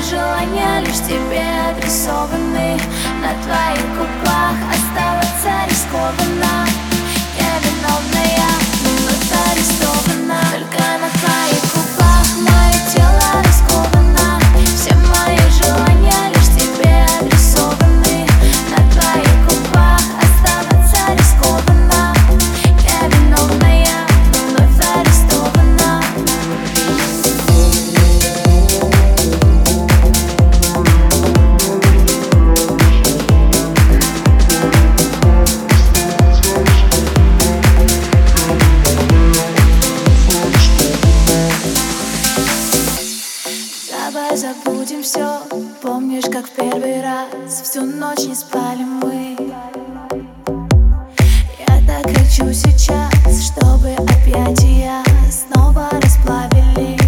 желания лишь тебе адресованы. На твоих губах оставаться рискованно. Я виновная, но вновь арестована. Только на твоих губах мое тело расковано. Все мои желания лишь тебе адресованы. На твоих губах оставаться рискованно. Я виновная, но вновь арестована. Давай забудем все. Помнишь, как в первый раз всю ночь не спали мы? Я так хочу сейчас, чтобы объятия снова расплавили.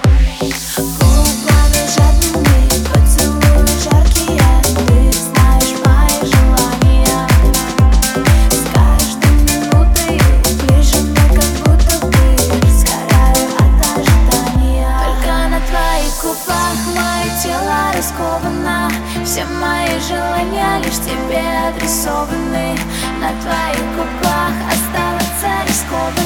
Губами жадными поцелуи жаркие. Ты знаешь мои желания. С каждой минутой ближе мы, как будто бы сгораю от ожидания. Только на твоих губах мое тело расковано. Все мои желания лишь тебе адресованы. На твоих губах оставаться рискованно.